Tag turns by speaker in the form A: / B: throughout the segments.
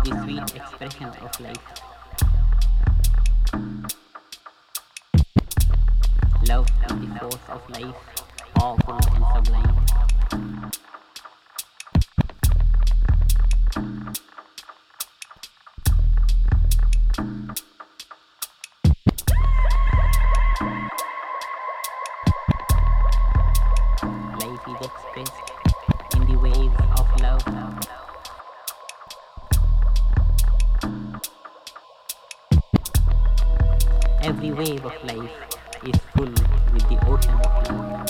A: the sweet expression of life. Love is the force of life, powerful and sublime. Life is expressed in the waves of love. Every wave of life is full with the ocean of love.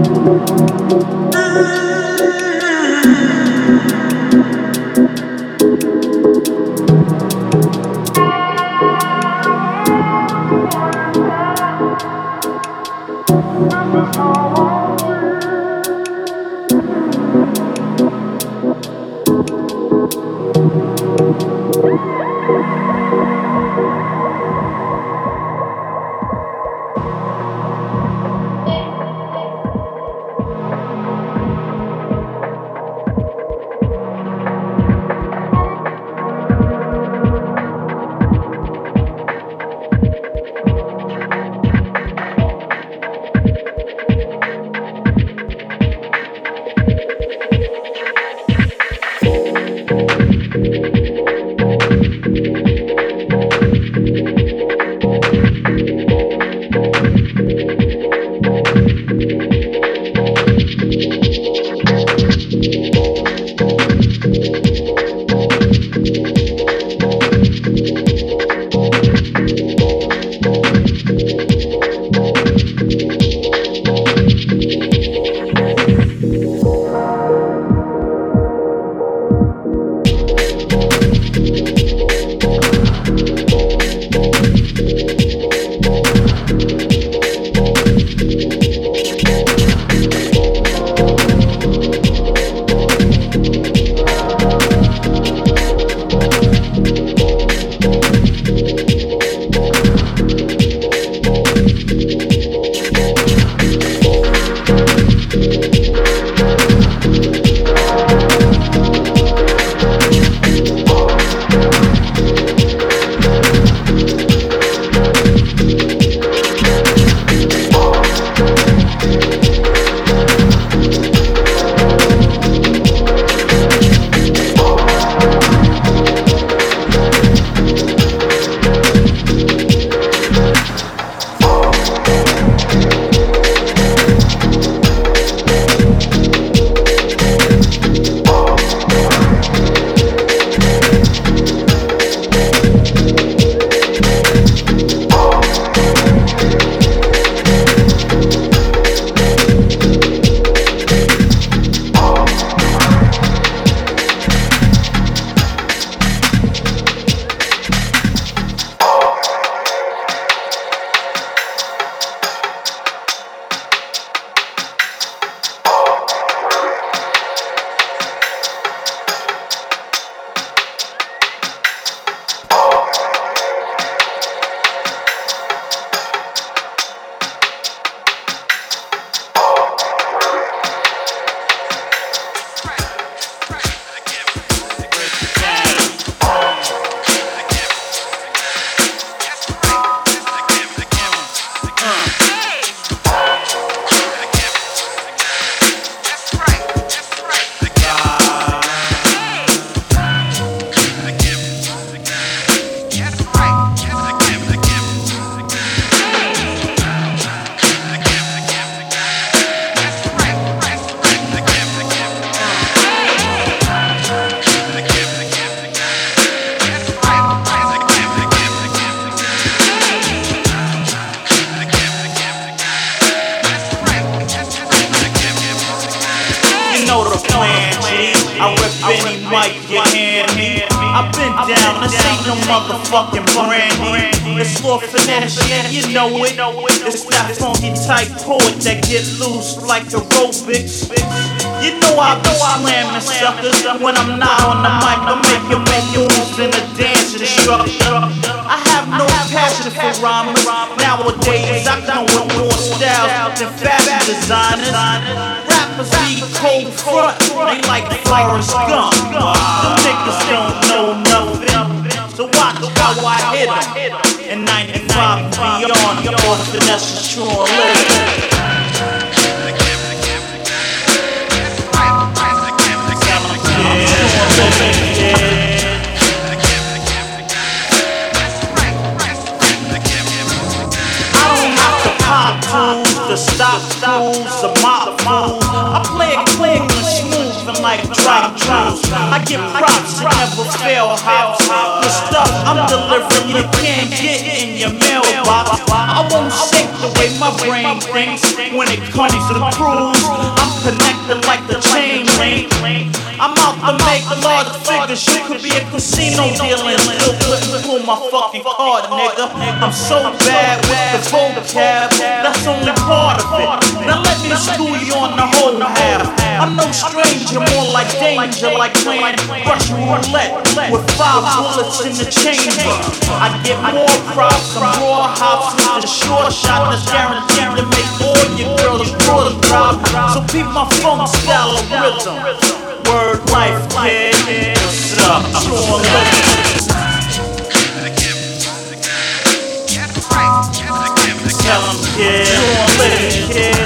B: mic you hand me. I've been down, this ain't no motherfucking brandy. It's Lord Finesse, yeah, you know it. It's that funky type poet that get loose like aerobics. You know I be slamming suckers when I'm not on the mic. I'm making more moves than a dance instructor. I have no passion for rhyming. Nowadays I come with more styles than fashion designers. Rappers be cold front, they like Forrest Gump. Them niggas don't know nothing, so watch how I hit them. In 95 and beyond, your Lord Finesse is true and living. The stop fools, the mob fools. I play it clean and smooth and like dry drums. I get props and never fail house. The stuff I'm delivering you can't get in your mailbox. I won't sink the way my brain thinks when it comes to the cruise. I'm connected like the chain link. I'm out to make large figures. You could be a casino dealer and still couldn't pull my fucking card, nigga. I'm so bad with the vocab, that's only part of it. Now let me school you on the whole half. I'm no stranger, more like danger, like playing Russian roulette with 5 bullets in the chamber. I get more props, some raw hops with the short shot that's guaranteed to make all your girls' drawers drop. So beat my funk style of rhythm. Word life, kid. What's up? Sean Living. Tell him, kid. Sean Living, kid.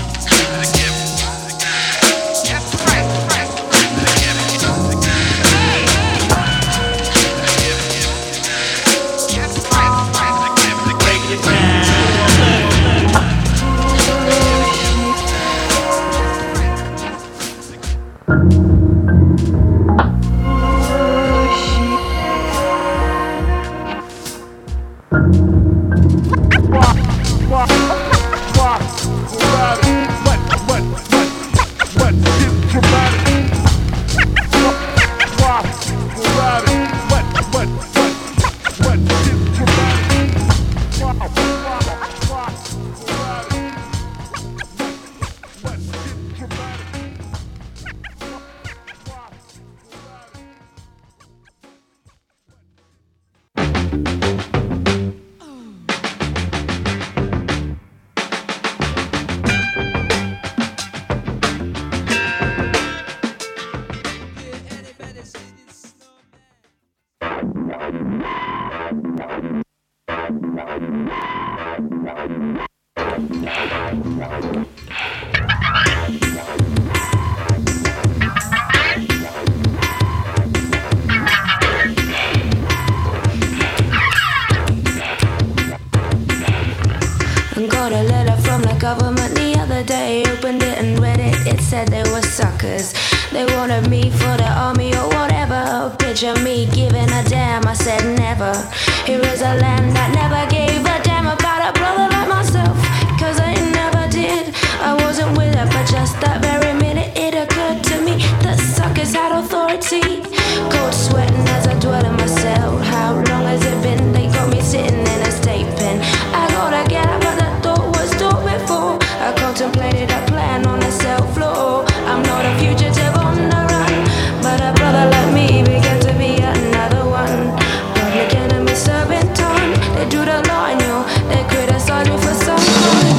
C: Got a letter from the government the other day. Opened it and read it. It said they were suckers. They wanted me for the army or whatever. Picture me giving a damn. I said never. Here is a land that never gave a damn about a brother like myself. Cause I never did. I wasn't with it, but just that very minute it occurred to me that suckers had authority. Cold sweating as I dwell in my cell. How long has it been? They got me sitting in a state pen. I gotta get out, but that thought was thought before. I contemplated a plan on the cell floor. I'm not a fugitive on the run, but a brother like me began to be another one. Public enemy serving time. They drew the line, yo. They criticize me for some crime.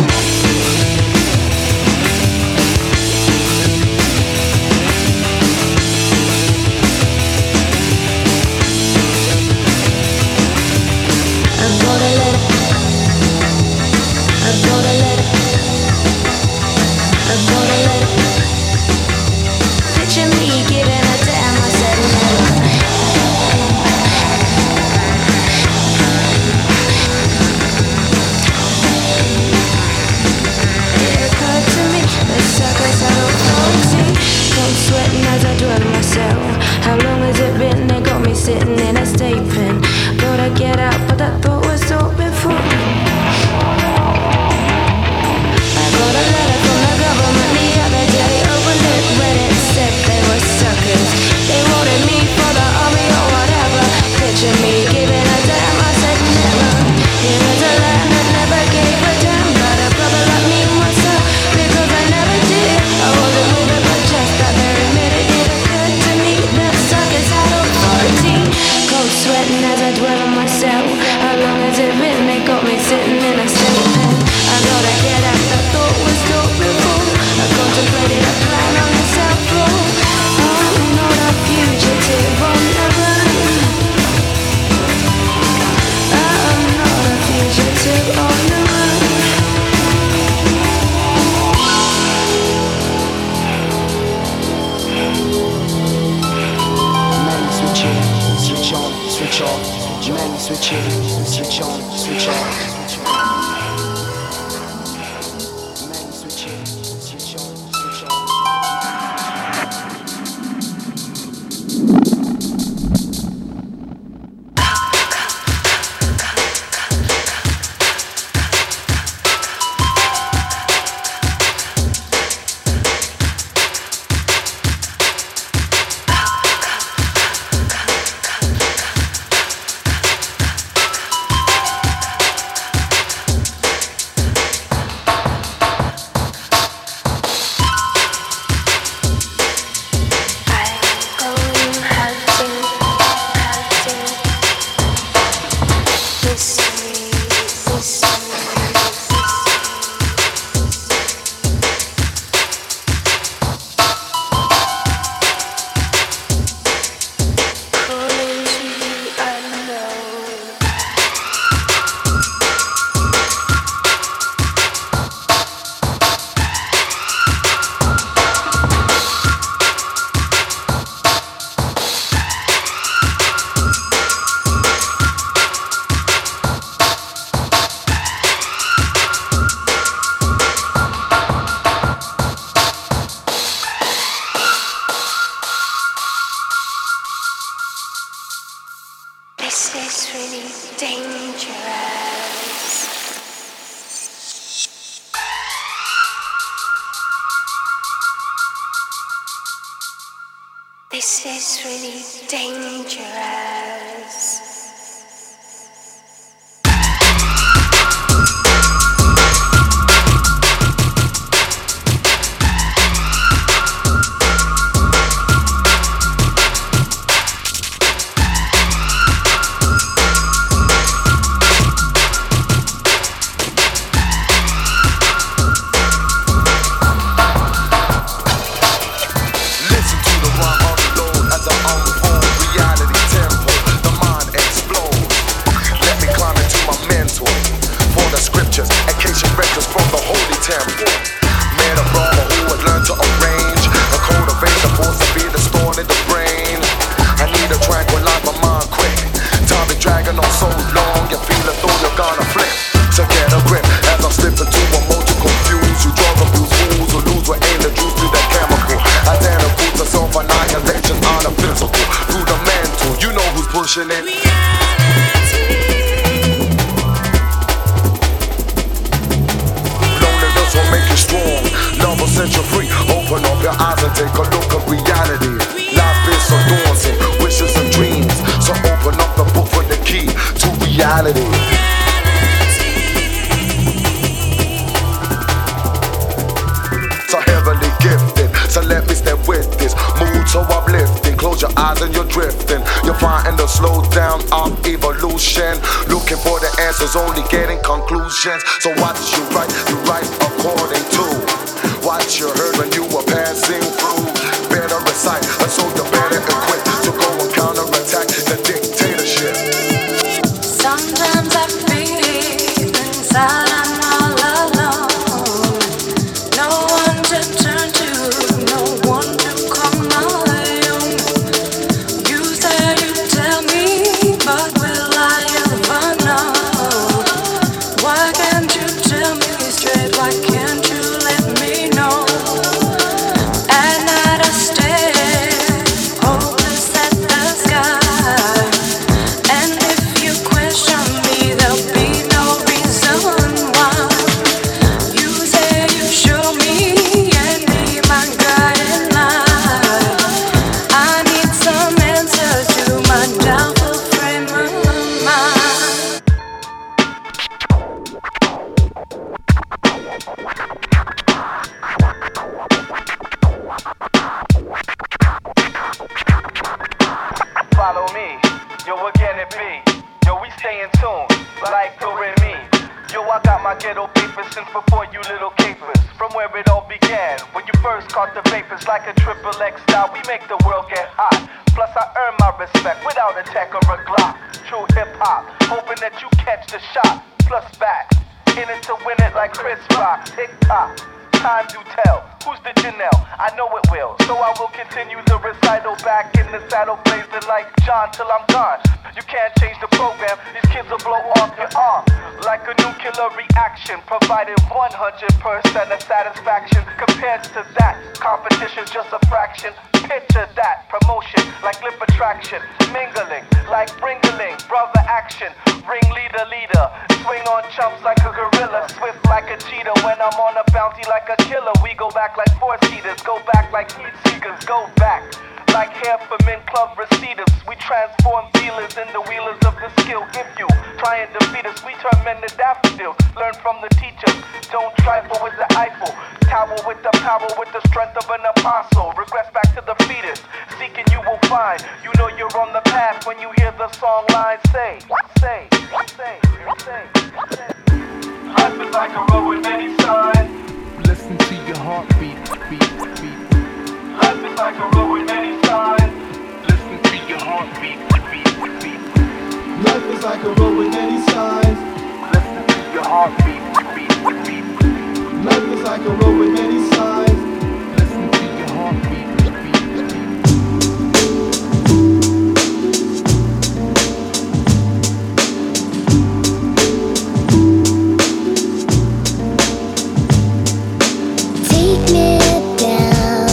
C: Picture me giving a damn. I said never. It occurred to me that suckers had authority. Cold sweating as I dwell in my cell. How long has it been? They got me sitting in a state pen. Gotta get out, but that thought was thought before. Got a letter from the government the other day. Opened it, read it, said they were suckers. They wanted me for the army or whatever. Picture me giving a damn. I said never. Here is a land that never gave a damn about a brother like me myself. Because I never did. I wasn't with it, but just that very minute it occurred to me that suckers had authority. Cold sweating as I dwell on myself. How long has it been? They got me sitting in a state pen. I gotta get out. That thought was thought before. I contemplated a plan on the cell floor. I'm not a fugitive on the run. I'm not a fugitive on the run.
D: Man, switch in, switch on, switch off. Man, switch in, switch on, switch off.
C: This is really dangerous.
E: Only getting conclusions. So what you write according to what you heard when you were passing through. Better recite, and so you're better equipped to go and counterattack the dictatorship.
C: Sometimes I feel inside I'm all alone. No one to turn to, no one to call my own. You said you'd tell me, but will I ever know? Why can't you tell me straight? Why can't you let me know? At night I stare, hopeless at the sky. And if you question me, there'll be no reason why. You say you show me and be my guiding light. I need some answers to my doubtful frame of mind.
F: Follow me, yo, again it be. Yo, we stay in tune, like the and me. Yo, I got my ghetto papers since before you little capers. From where it all began, when you first caught the vapors like a triple X style, we make the world get hot. Plus I earn my respect without a tech or a Glock. True hip hop, hoping that you catch the shot. Plus back, in it to win it like Chris Rock. Tick tock. Time do tell, who's the Janelle? I know it will, so I will continue the recital. Back in the saddle, blazing like John till I'm gone. You can't change the program, these kids will blow off your arm like a nuclear reaction, providing 100% of satisfaction. Compared to that, competition's just a fraction. Picture that, promotion like lip attraction, mingling like bringling, brother action, ringleader leader, swing on chumps like a gorilla, swift like a cheetah. When I'm on a bounty like a killer, we go back like four-seaters, go back like heat seekers, go back like hair for men club receders. We transform dealers into wheelers of the skill. If you try and defeat us, we turn men to daffodils. Learn from the teachers, don't trifle with the Eiffel Tower, with the power, with the strength of an apostle. Regress back to the fetus, seeking you will find. You know you're on the path when you hear the song line say. Life is like a road with many signs.
G: Listen to your heartbeat, beat.
F: Life is like a road with many signs.
G: Listen to your heartbeat, beat.
H: Life is like a road with many signs.
G: Listen to your heartbeat, beat.
H: Life is like a road with many signs.
G: Listen to your heartbeat, beat.
C: Take me down.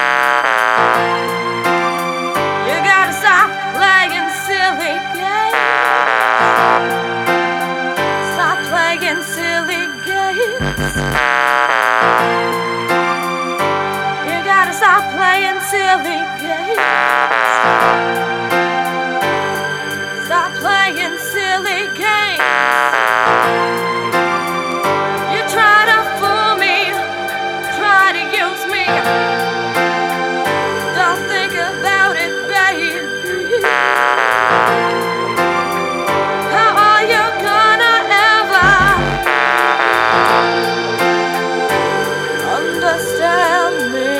C: You gotta stop playing silly games. Stop playing silly games. You gotta stop playing silly games. Stop playing silly games. You try to fool me, try to use me. Don't think about it, baby. How are you gonna ever understand me?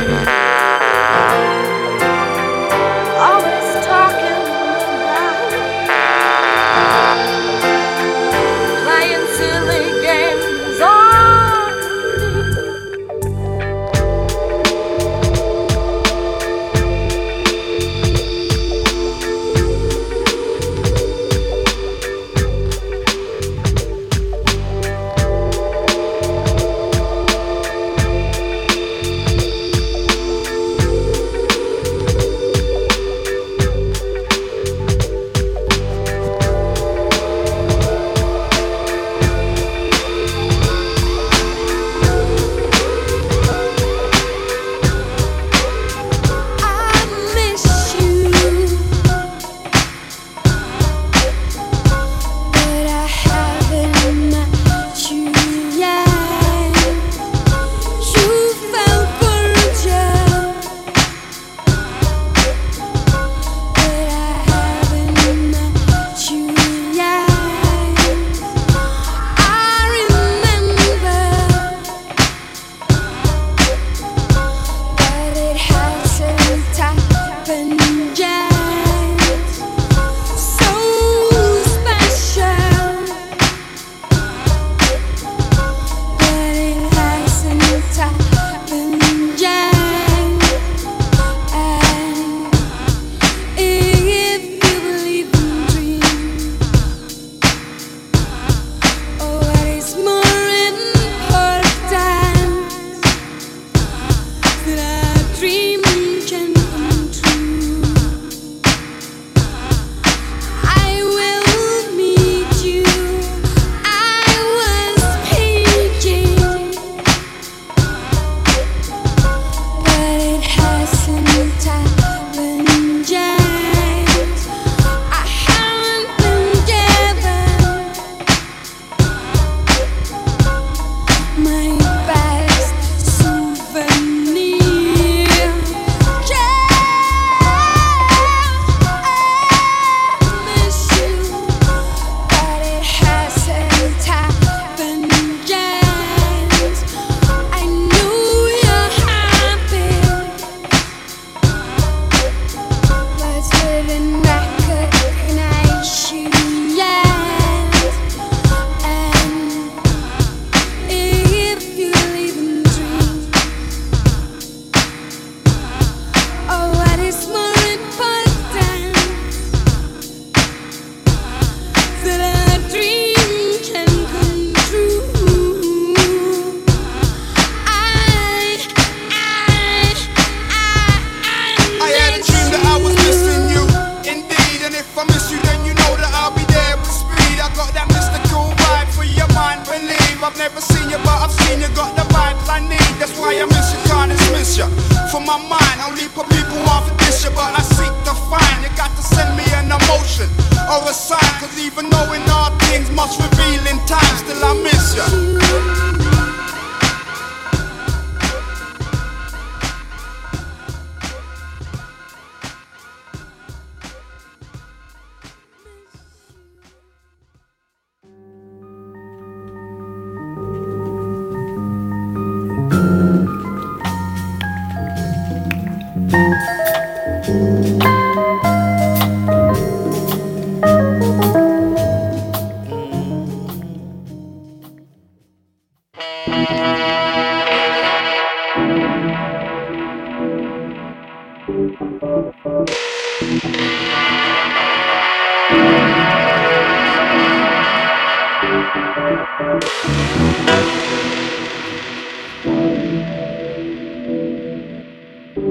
C: Always talking about playing silly games on me.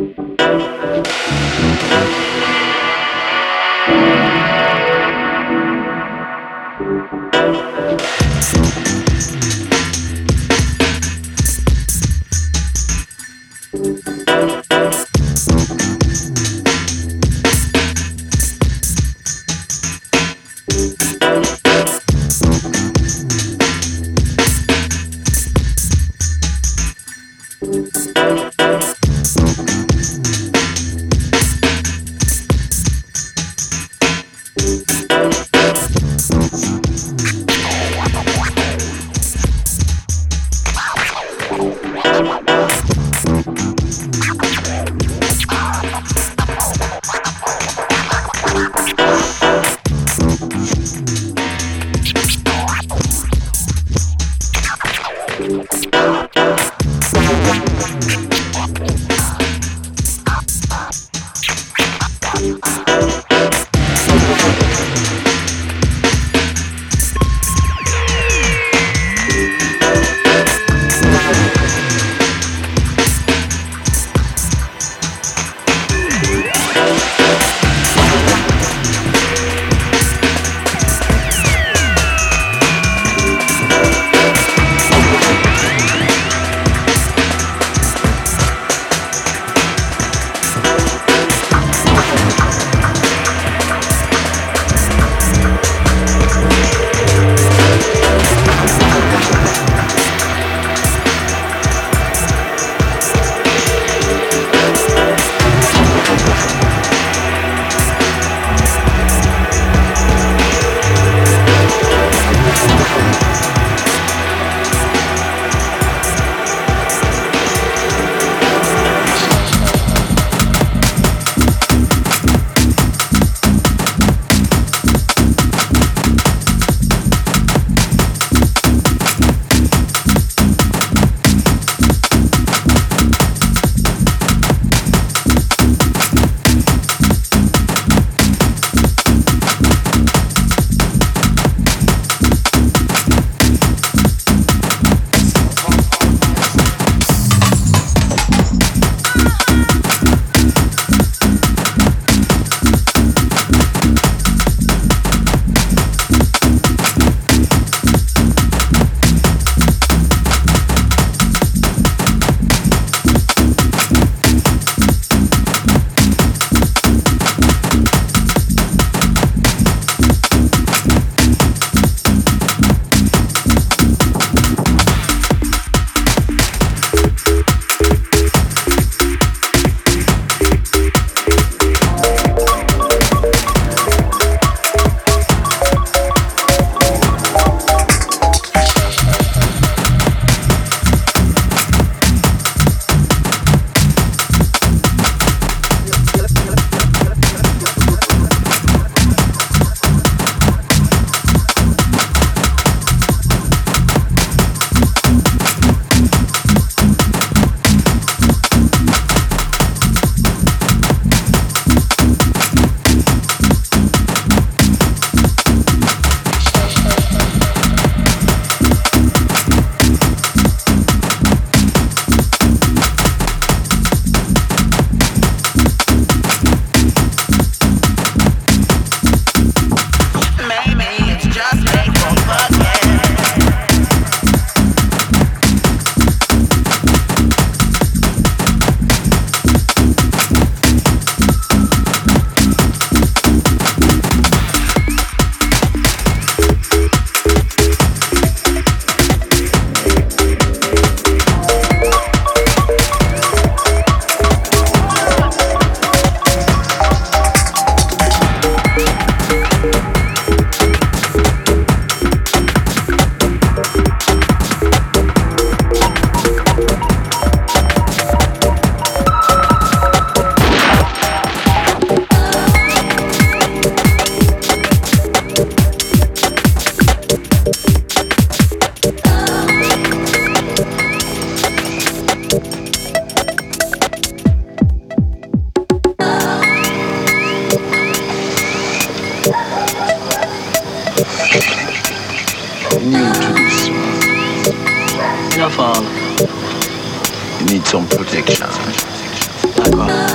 I: You need some protection.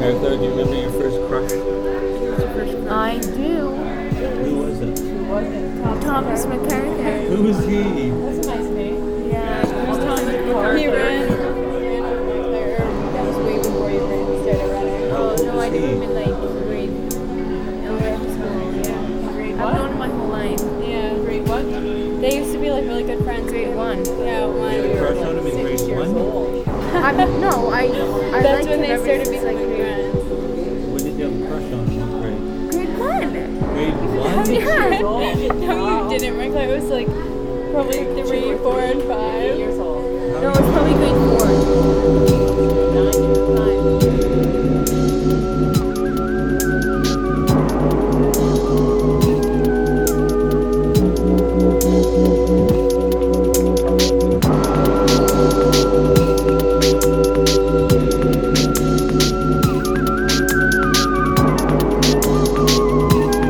I: Martha, do you remember your first crush?
J: I do.
I: Who was it?
J: Thomas McCarthy.
I: Who was he?
K: That's a nice name.
J: Yeah, it was Thomas McCarthy.
K: He ran there. That was way before you started running.
J: Oh, no, I knew him in like grade elementary school. Yeah.
K: Grade
J: I've
K: what?
J: known him my whole life.
K: Yeah, grade what?
J: They used to be like really good friends. Grade 1.
K: Yeah, one.
I: You had a crush on him in grade
K: 6 years
I: 1?
K: old.
J: No, I
K: That's
J: liked
K: when
J: him
K: they
J: ever
K: started
J: since,
K: becoming
J: like,
K: friends.
I: When did you have a crush on him? What grade?
J: Grade 1.
I: Grade 1?
J: Yeah.
K: No, you didn't. My class was like probably 3, 4, and 5 years old.
J: No, it's probably grade 4.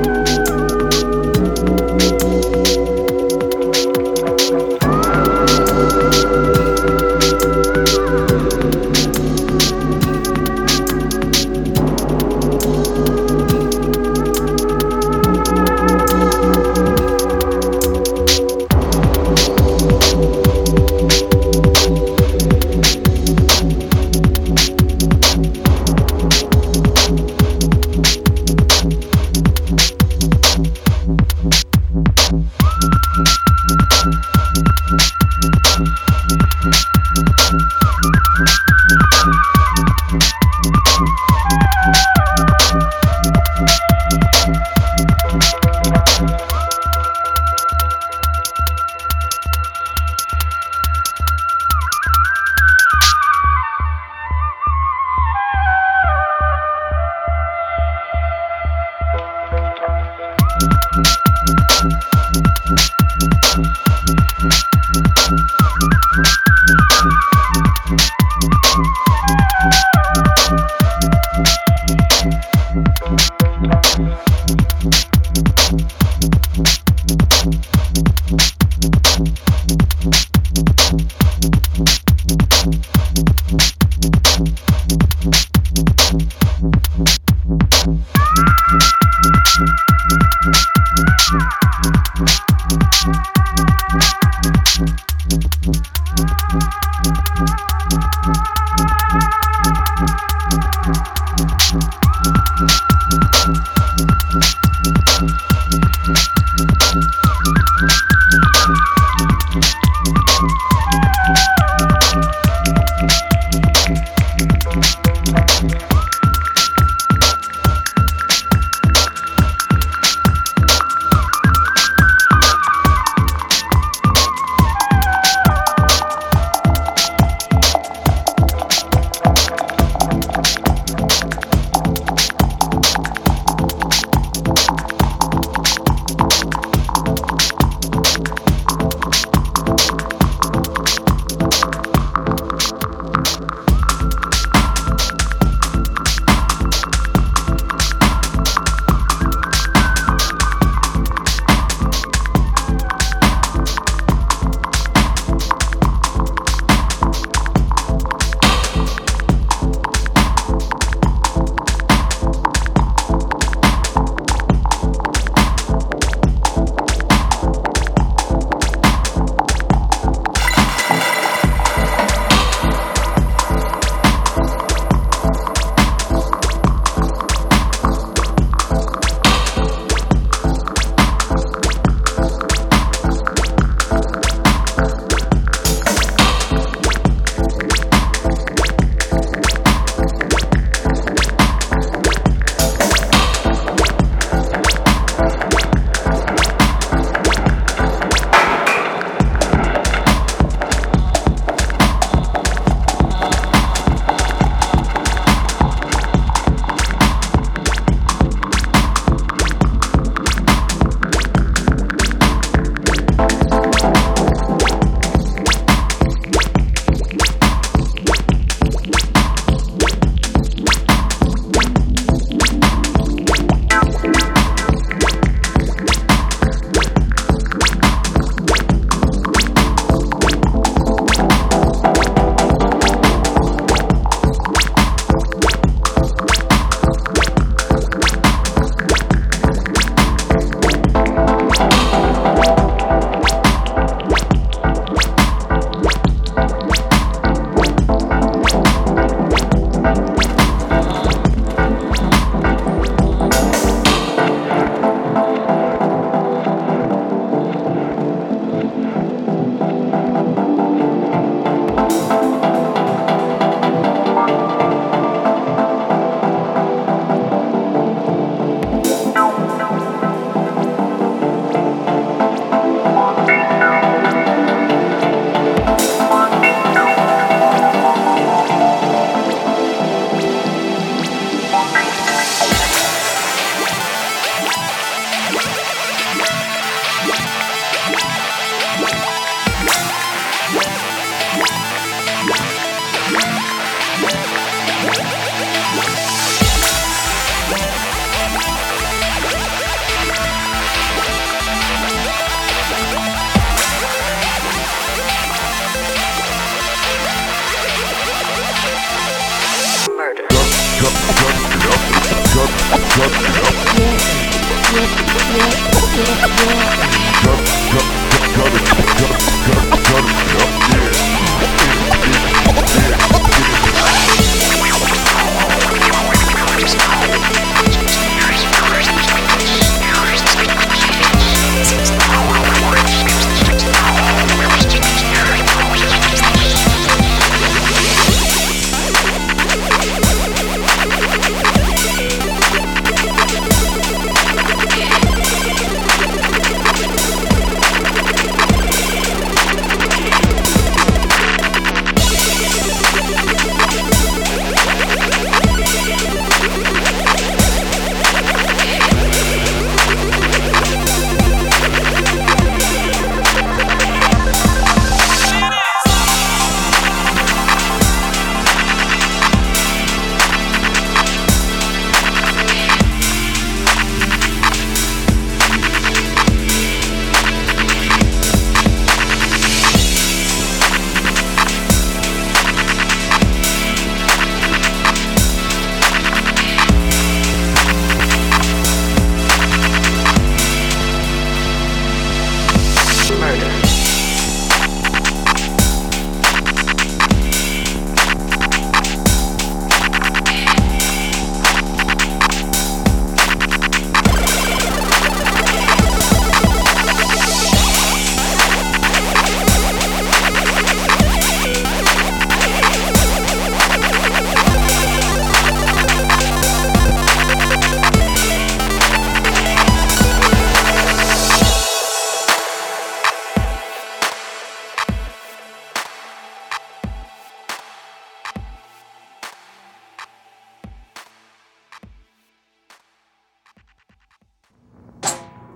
C: 9.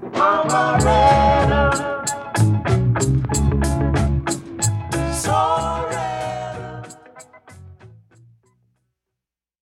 L: I'm alright.